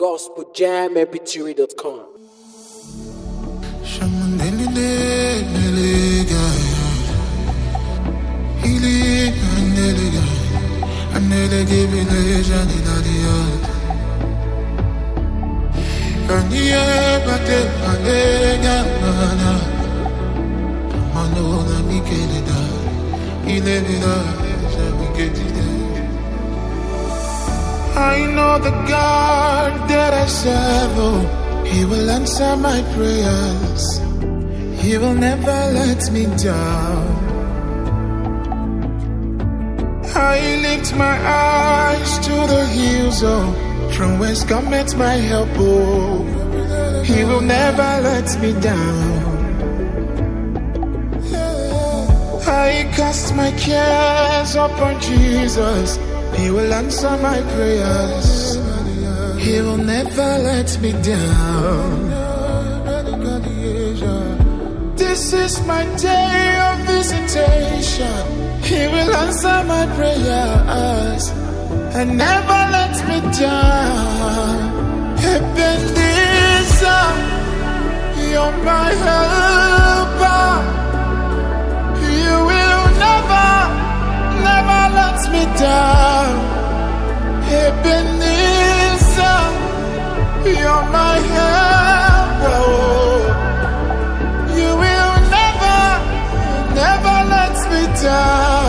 gospeljammpg.com. I know the God that I serve, oh, He will answer my prayers. He will never let me down. I lift my eyes to the hills, oh, from whence cometh my help, oh. He will never let me down. I cast my cares upon Jesus. He will answer my prayers. He will never let me down. This is my day of visitation. He will answer my prayers and never let me down. Ebenezer, you're my helper. You will never let me down. Ebenezer, you're my helper. You will never let me down.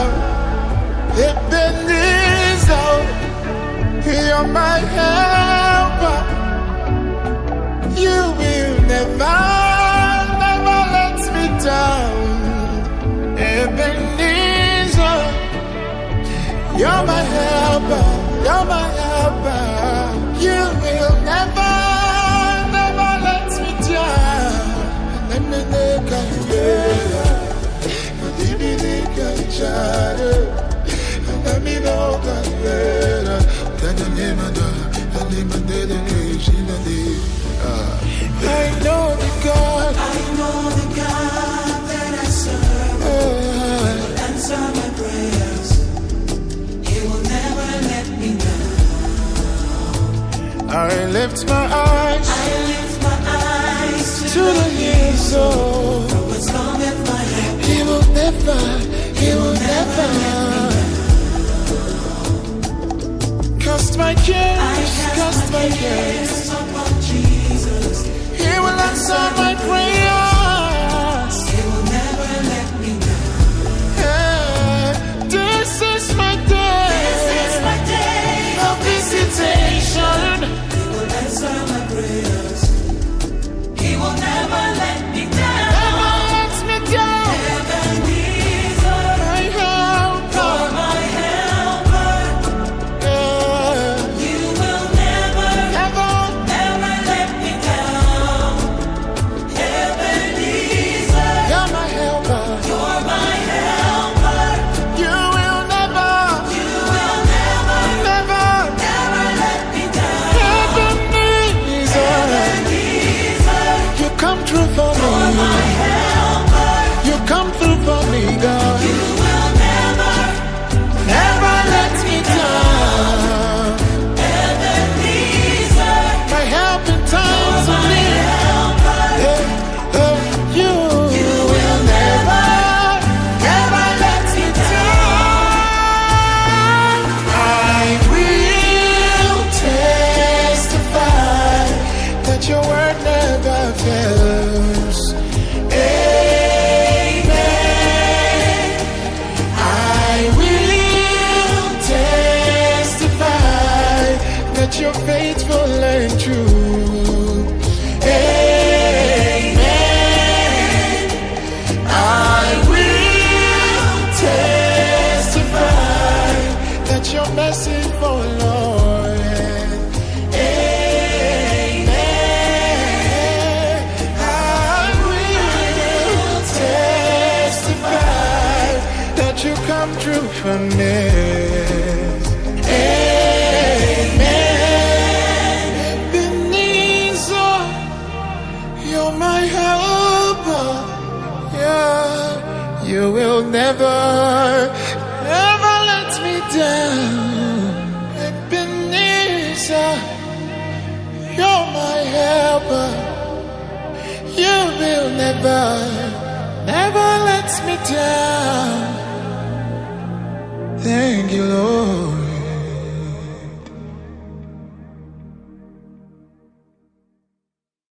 Ebenezer, you're my helper. You will never let me down. Ebenezer, you're my helper, you're my helper. You will never let me down. Let me make a let me know I know the God that I serve will answer my prayers. He will never let me down. I lift my eyes to the hills, oh, He will never cast my cares upon Jesus. He will answer my prayers. He will never let me down. This is my day of visitation. He will answer my prayers. He will never let me down. Never let me down. You're faithful and true. Amen. I will testify that you're merciful, Lord. Amen. I will testify that you come true for me. You will never let me down. Ebenezer, never, never lets me down.